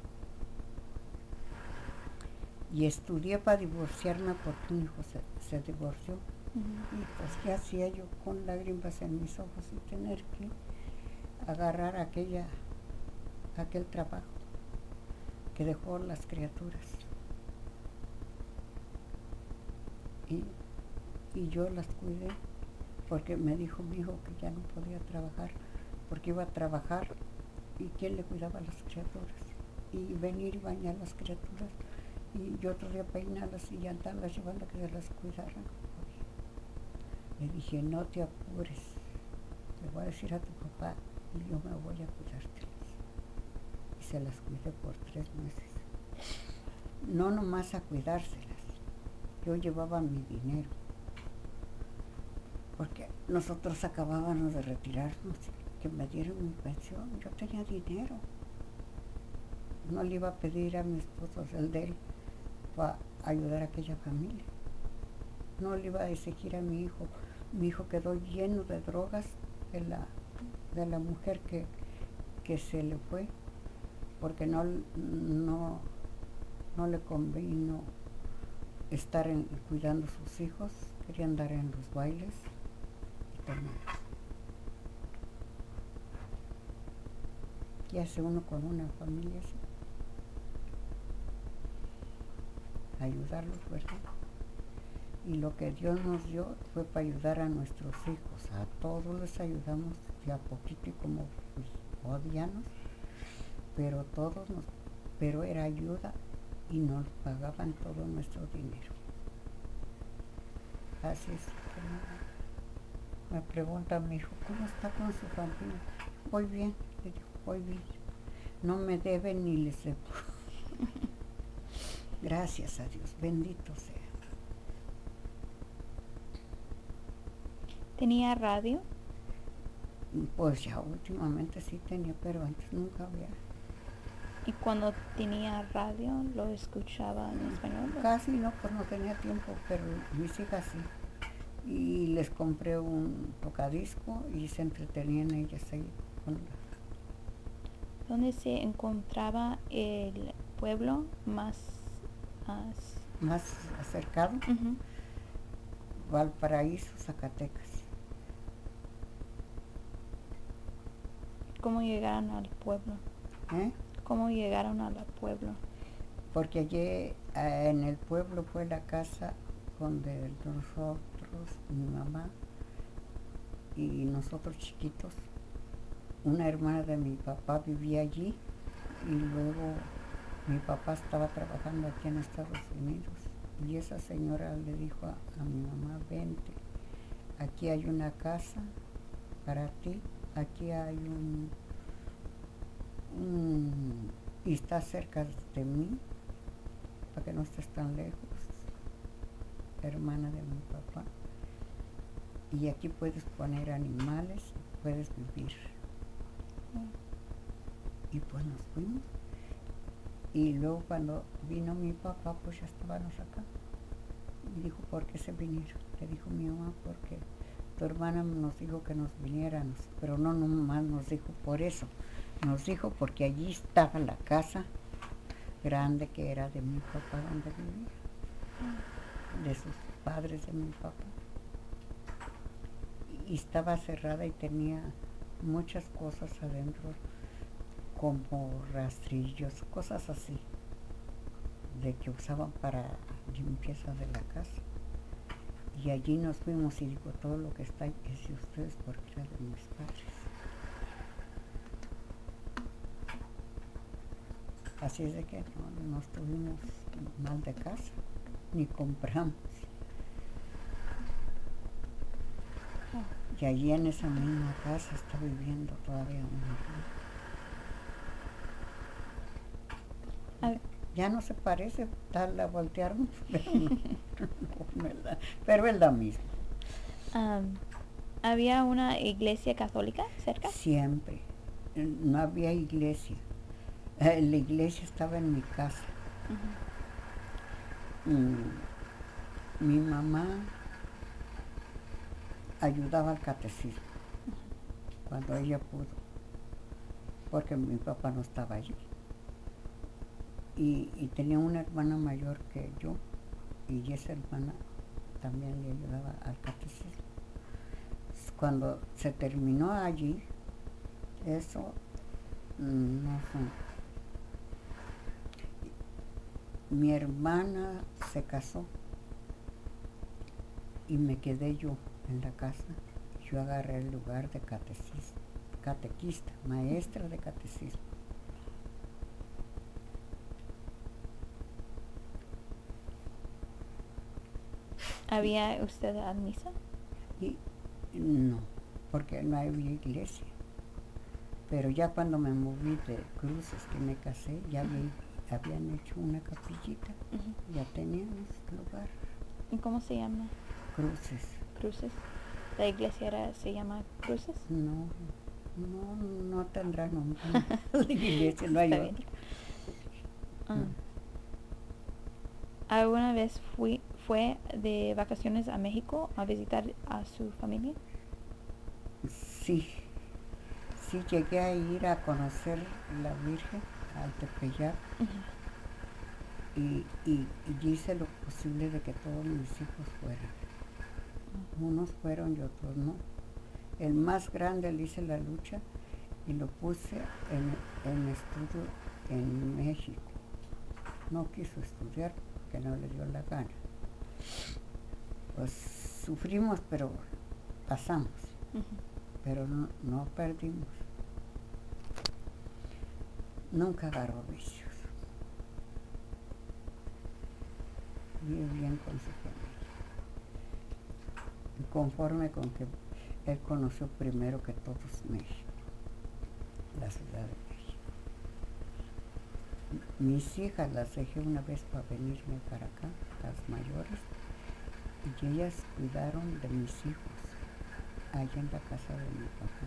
Y estudié para divorciarme porque mi hijo se, se divorció. Ujú. Y pues qué hacía yo con lágrimas en mis ojos y tener que agarrar aquella, aquel trabajo que dejó las criaturas. Y, y yo las cuidé, porque me dijo mi hijo que ya no podía trabajar, porque iba a trabajar y quién le cuidaba a las criaturas, y venir y bañar a las criaturas, y yo otro día peinarlas y andarlas llevando a que se las cuidaran. Le dije, no te apures, le voy a decir a tu papá y yo me voy a cuidártelas. Y se las cuidé por tres meses. No nomás a cuidárselas, yo llevaba mi dinero, porque nosotros acabábamos de retirarnos, que me dieron mi pensión, yo tenía dinero. No le iba a pedir a mi esposo el de él para ayudar a aquella familia. No le iba a exigir a mi hijo. Mi hijo quedó lleno de drogas de la, de la mujer que, que se le fue, porque no, no, no le convino estar en, cuidando a sus hijos, quería andar en los bailes y tomar. ¿Qué hace uno con una familia así? Ayudarlos, ¿verdad? Y lo que Dios nos dio fue para ayudar a nuestros hijos. A todos les ayudamos de a poquito y como pues, odianos, pero todos nos, pero era ayuda y nos pagaban todo nuestro dinero. Así es que me pregunta mi hijo, ¿cómo está con su familia? Voy bien, le digo, voy bien. No me deben ni les debo. Gracias a Dios, bendito sea. ¿Tenía radio? Pues ya últimamente sí tenía, pero antes nunca había. ¿Y cuando tenía radio lo escuchaba en español? Casi no, pues no tenía tiempo, pero mis hijas sí. Y les compré un tocadisco y se entretenían ellas ahí con la... ¿Dónde se encontraba el pueblo más... Uh, más acercado? Uh-huh. Valparaíso, Zacatecas. ¿Cómo llegaron al pueblo? ¿Eh? ¿Cómo llegaron al pueblo? Porque allí eh, en el pueblo fue la casa donde nosotros, mi mamá y nosotros chiquitos, una hermana de mi papá vivía allí, y luego mi papá estaba trabajando aquí en Estados Unidos, y esa señora le dijo a, a mi mamá, vente, aquí hay una casa para ti, aquí hay un, un y está cerca de mí, para que no estés tan lejos, hermana de mi papá, y aquí puedes poner animales, puedes vivir. Mm. Y pues nos fuimos. Y luego cuando vino mi papá, pues ya estábamos acá. Y dijo, ¿por qué se vinieron? Le dijo mi mamá, porque tu hermana nos dijo que nos viniéramos, pero no nomás nos dijo por eso, nos dijo porque allí estaba la casa grande que era de mi papá donde vivía, de sus padres de mi papá. Y estaba cerrada y tenía muchas cosas adentro, como rastrillos, cosas así, de que usaban para limpieza de la casa. Y allí nos fuimos y digo, todo lo que está ahí es de ustedes porque era de mis padres. Así es de que no, no estuvimos mal de casa, ni compramos. Y allí en esa misma casa está viviendo todavía un hermano. Ya no se parece, tal la voltearon, pero, no, no, es la, pero es la misma. Um, ¿Había una iglesia católica cerca? Siempre. No había iglesia. Eh, la iglesia estaba en mi casa. Uh-huh. mm, mi mamá ayudaba al catecismo, uh-huh, cuando ella pudo, porque mi papá no estaba allí. Y, y tenía una hermana mayor que yo, y esa hermana también le ayudaba al catecismo. Cuando se terminó allí, eso, no sé, mi hermana se casó y me quedé yo en la casa. Yo agarré el lugar de catecismo, catequista, maestra de catecismo. ¿Había usted a misa? Y no, porque no había iglesia. Pero ya cuando me moví de Cruces, que me casé, ya había, habían hecho una capillita, uh-huh, ya teníamos lugar. ¿Y cómo se llama? Cruces. Cruces. ¿La iglesia era, se llama Cruces? No, no, no tendrá nombre. La iglesia no hay otra. Uh, no. ¿Alguna vez fui, fue de vacaciones a México a visitar a su familia? Sí, sí llegué a ir a conocer la Virgen al Tepeyac, uh-huh, y, y, y hice lo posible de que todos mis hijos fueran. Uh-huh. Unos fueron y otros no. El más grande le hice la lucha y lo puse en, en estudio en México. No quiso estudiar porque no le dio la gana. Pues sufrimos, pero pasamos. Uh-huh. Pero no, no perdimos. Nunca agarró vicios. Vive bien con su familia. Y conforme con que él conoció primero que todos México, la Ciudad de México. Mis hijas las dejé una vez para venirme para acá, las mayores, y ellas cuidaron de mis hijos allá en la casa de mi papá.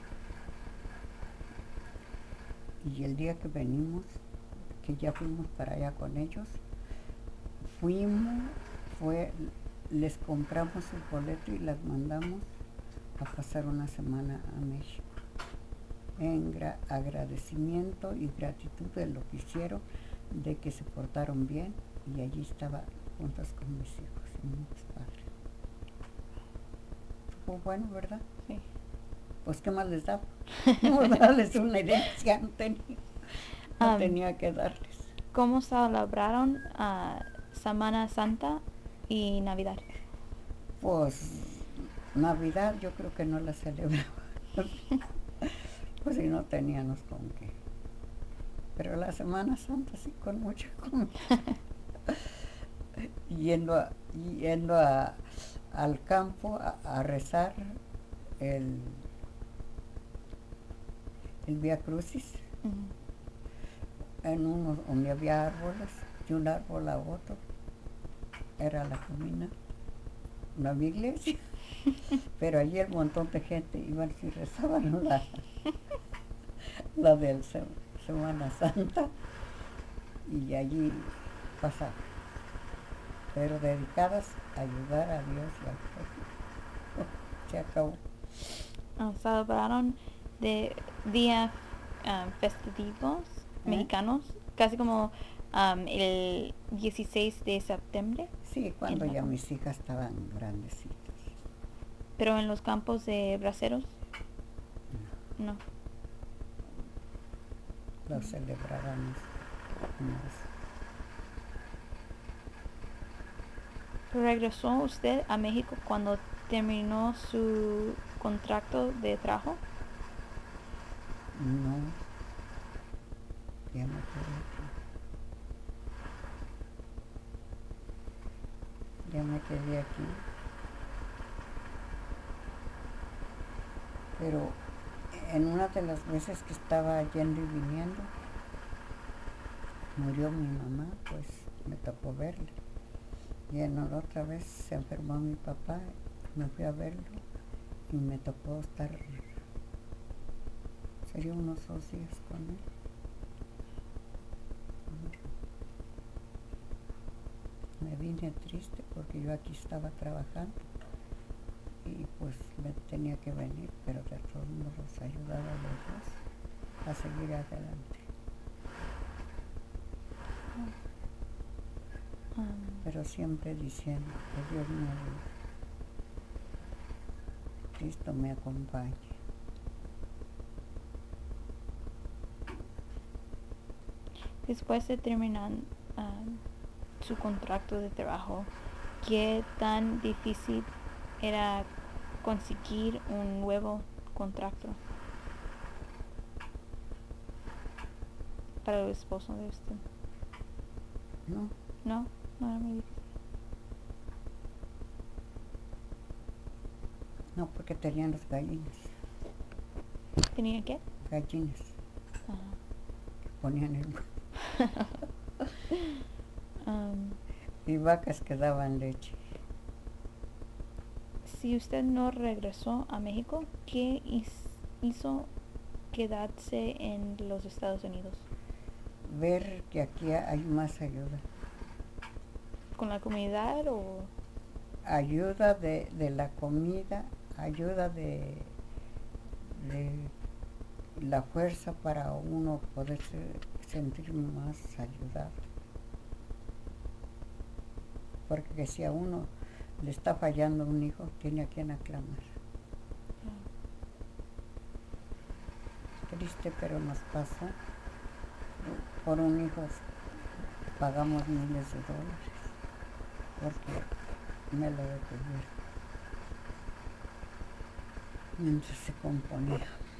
Y el día que venimos, que ya fuimos para allá con ellos, fuimos, fue, les compramos el boleto y las mandamos a pasar una semana a México, en gra- agradecimiento y gratitud de lo que hicieron, de que se portaron bien, y allí estaba juntas con mis hijos y mis padres. Fue bueno, ¿verdad? Sí. Pues qué más les daba. No darles una herencia, no tenía, no um, tenía que darles. ¿Cómo celebraron uh, Semana Santa y Navidad? Pues Navidad yo creo que no la celebraba. Pues si no teníamos con qué. Pero la Semana Santa sí, con mucha comida. yendo a, yendo a, al campo a, a rezar el, el Vía Crucis. Uh-huh. En uno donde había árboles, de un árbol a otro, era la camina. No había iglesia, pero allí el montón de gente iban y rezaban la, la del se, Semana Santa, y allí pasaban, pero dedicadas a ayudar a Dios y al pueblo. Se acabó. Oh, celebraron de días um, festivos, ¿eh?, mexicanos, casi como um, el dieciséis de septiembre, Sí, cuando En la ya com- mis hijas estaban grandecitas. pero en los campos de braceros, no. Lo celebrábamos más. ¿Regresó usted a México cuando terminó su contrato de trabajo? No, ya me quedé aquí. Ya me quedé aquí. Pero en una de las veces que estaba yendo y viniendo, murió mi mamá, pues me tocó verla. Y en la otra vez se enfermó mi papá, me fui a verlo y me tocó estar, sería unos dos días con él. Me vine triste porque yo aquí estaba trabajando y pues me tenía que venir, pero de todos modos ayudaba a los dos a seguir adelante. Um, Pero siempre diciendo que Dios me ayude, Cristo me acompañe. después de terminar um, su contrato de trabajo, ¿qué tan difícil era conseguir un nuevo contrato para el esposo de usted? No, No, no era muy difícil. no, porque tenían las gallinas, ¿Tenía qué? gallinas Ajá. que ponían el huevo Um, y vacas que daban leche. si usted no regresó a México, ¿qué his- hizo quedarse en los Estados Unidos? Ver que aquí hay más ayuda. ¿Con la comunidad o...? Ayuda de, de la comida, ayuda de, de la fuerza para uno poderse sentir más ayudado. Porque si a uno le está fallando un hijo, tiene a quien aclamar. Triste, pero nos pasa. Por un hijo pagamos miles de dólares, porque me lo detuvieron mientras se componía.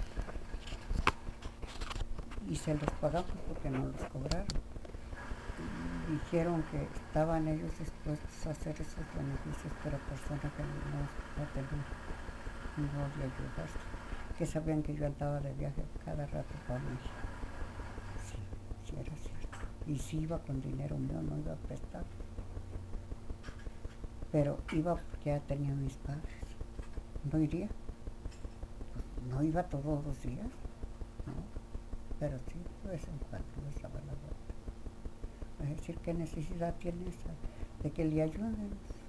Y se los pagamos porque no los cobraron. Dijeron que estaban ellos dispuestos a hacer esos beneficios para personas que no, no tenían ni modo de ayudarse, que sabían que yo andaba de viaje cada rato para México. Sí, sí era cierto. Y sí iba con dinero mío, no iba prestado. Pero iba porque ya tenía mis padres. No iría. Pues no iba todos los días, ¿no? Pero sí, de vez en cuando les daba la vuelta. Es decir, ¿qué necesidad tiene esa de que le ayuden?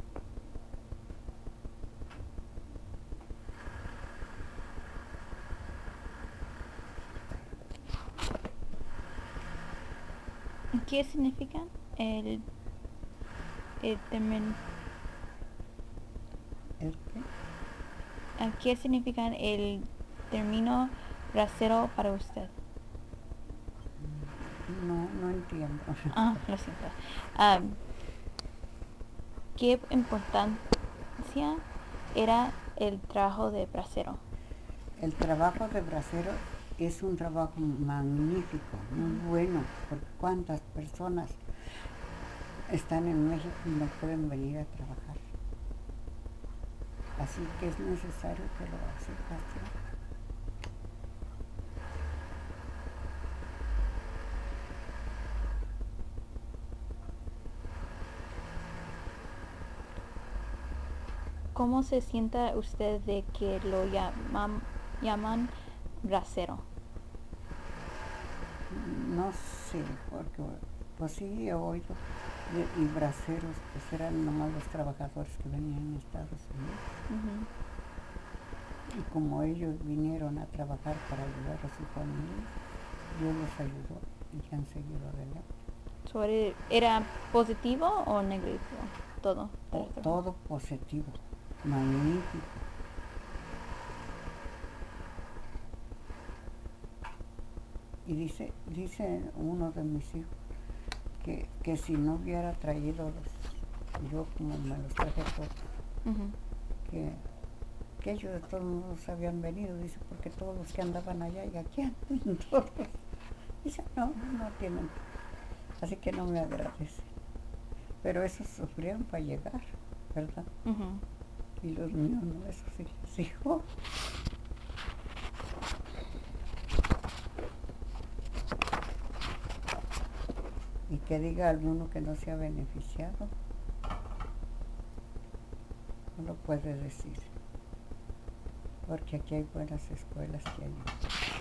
¿Qué significa el, el término? ¿El qué? ¿Qué significa el término bracero para usted? No, no entiendo. Ah, lo siento. Um, ¿Qué importancia era el trabajo de bracero? El trabajo de bracero es un trabajo magnífico, muy bueno, porque cuántas personas están en México y no pueden venir a trabajar. Así que es necesario que lo hagan. ¿Cómo se siente usted de que lo llaman, llaman bracero? No sé, porque pues sí he oído, de, y braceros, pues eran nomás los trabajadores que venían a Estados Unidos. Uh-huh. Y como ellos vinieron a trabajar para ayudar a su familia, Dios los ayudó y han seguido adelante. So, ¿era- ¿Era positivo o negativo? Todo. To- todo positivo, magnífico. Y dice, dice uno de mis hijos que, que si no hubiera traído los, yo como me los traje todos, Ujú. que, que ellos de todos modos habían venido, dice, porque todos los que andaban allá y aquí andan todos. Dice, no, no tienen, así que no me agradece. Pero esos sufrieron para llegar, ¿verdad? Ujú. Y los míos no, eso sí les dijo. Y que diga alguno que no se ha beneficiado, no lo puede decir. Porque aquí hay buenas escuelas que ayudan.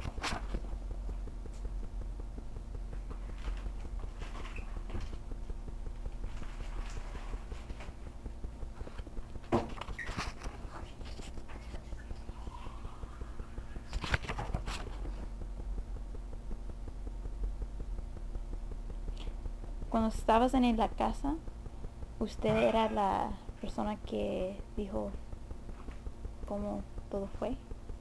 Cuando estabas en la casa, ¿usted era la persona que dijo cómo todo fue?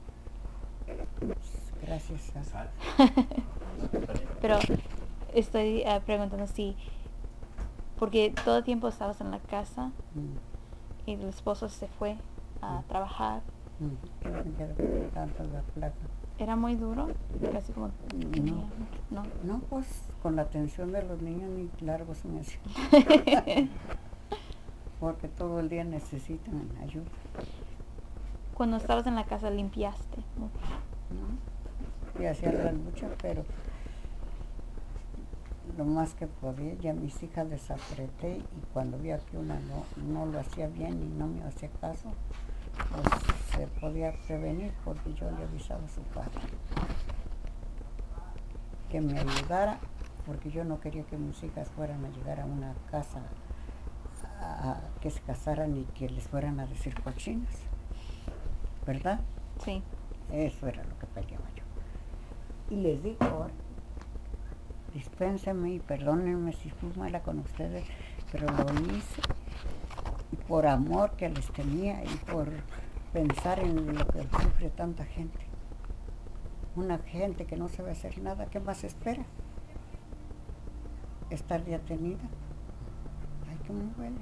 Gracias a... Sal. Pero estoy eh, preguntando si, porque todo el tiempo estabas en la casa Mm, y el esposo se fue a Mm. trabajar. mm, que me quedo tanto la placa. ¿Era muy duro? Casi como No. tenía mucho- no. No, pues con la atención de los niños ni largo se me hacía. Porque todo el día necesitan ayuda. Cuando estabas en la casa limpiaste mucho. ¿No? Y hacía la lucha, pero lo más que podía, ya mis hijas les apreté y cuando vi que una no, no lo hacía bien y no me hacía caso, pues se podía prevenir porque yo le avisaba a su padre que me ayudara, porque yo no quería que mis hijas fueran a llegar a una casa a, a que se casaran y que les fueran a decir cochinas, ¿verdad? Sí. Eso era lo que peleaba yo. Y les digo ahora, dispénsenme y perdónenme si fui mala con ustedes, pero lo hice por amor que les tenía y por pensar en lo que sufre tanta gente. Una gente que no sabe hacer nada, ¿qué más espera? Estar detenida. Ay, que me duele.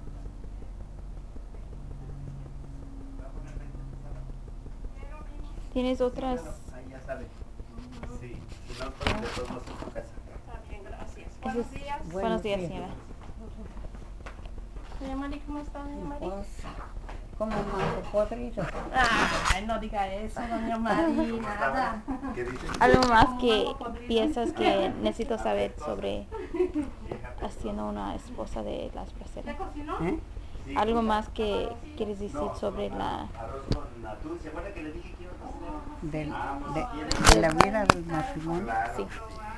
¿Tienes otras? Ahí ya sabe. Sí, si no, pues de todos modos en su casa. Está bien, gracias. Esos- Buenos días. Buenos días, señora. Doña Mari, ¿cómo está, doña Mari? Pues, como mango podrido. Ay, no diga eso, doña Mari, nada. ¿Qué dices? ¿Algo más Como que mango podrido. piensas que necesito saber sobre haciendo una esposa de las ¿Ya braceras? cocinó? ¿Eh? Sí, ¿Algo más que quieres decir sobre la... arroz con atún. ¿Se acuerda que le dije que iba a cocinar? Del- Ah, pues, de, ¿quiere? de la vida del matrimonio. Claro. Sí.